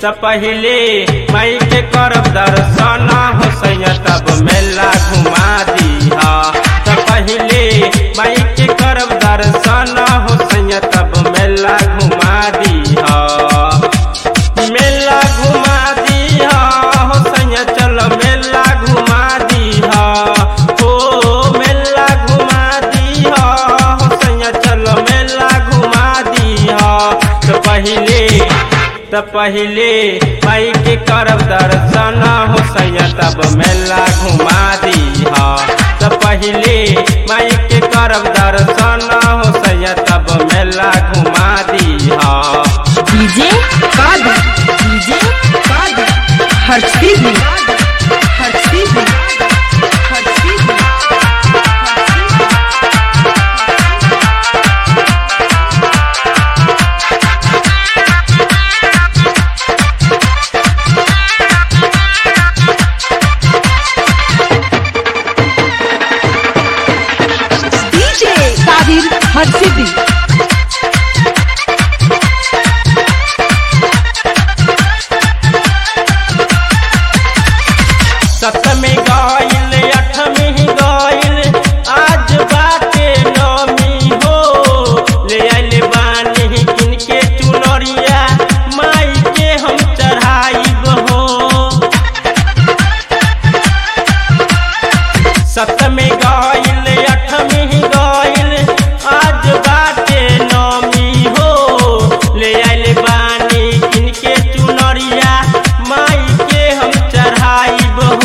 त पहिले माई के करब दर्शन हो सैया तब मेला घुमा दीहा। त पहिले माई के करब दर्शन हो सैया तब मेला घुमा दीहा। मेला घुमा दीहा हो सैया चल मेला घुमा दीहा। हो मेला घुमा दीहा हो सैया चल मेला घुमा दीहा। त पहिले माई के करब दर्शन हो सैया तब मेला घुमा दीहा। त पहिले माई के करब दर्शन हो सैया तब मेला घुमा दीहा। डीजे कादर, डीजे कादर, हर्षी भी, हर्षी भी, हर्षी भी। डीजे कादिर हर्षी भी। सतमी गाइल अठमी गाइल आज बाटे नमी हो। ले आइल बानी किनके चुनरिया माई के हम चढ़ाइब हो। सतमी गाइल अठमी गाइल आज बाटे नमी हो। ले आइल बानी किनके चुनरिया माई के हम चढ़ाइब हो।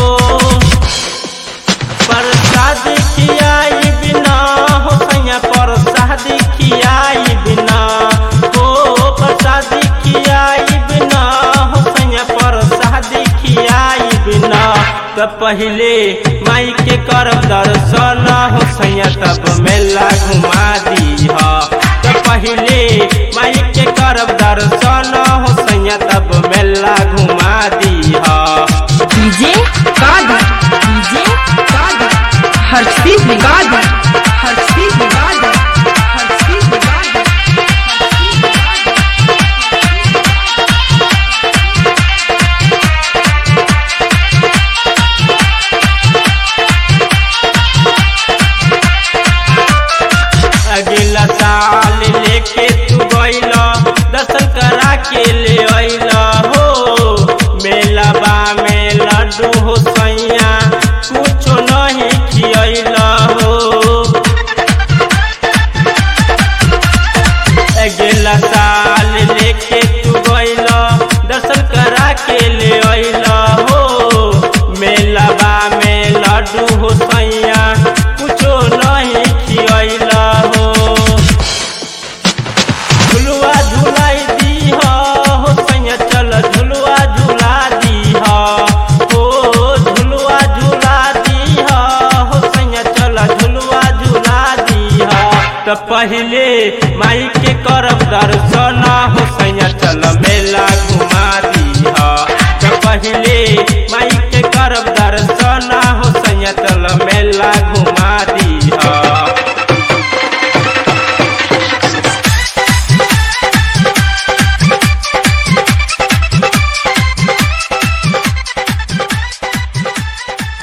प्रसाद खियाई बिना हो सैया प्रसाद खियाई बिना। हो प्रसाद खियाई बिना हो सैया प्रसाद खियाई बिना। त पहिले माई के करब दर्शन हो सैया तब मेला घुमा दीहा। त पहिले माई के करब दर्शन हो सैया तब मेला घुमा दीहा। डीजे कादर, डीजे कादर, हर्षी भी कादर, हर्षी भी कादर, हर्षी भी कादर, हर्षी भी अगला साल लेके तू गइला दर्शन करा के ले अइला हो। मेलाबा में लड्डू हो सैया कुछो नहीं खियैला हो। अगला साल लेके तू गइला दर्शन करा के ले अइला हो। मेलाबा में लड्डू हो सैया कुछो नहीं खियैला हो। झुलुआ झुलाई दीहा हो सैया चल झुलुआ झुला दीहा। हो झुलुआ झुला दीहा हो सैया चल झुलुआ झुला दीहा। त पहिले माई के करब दर्शन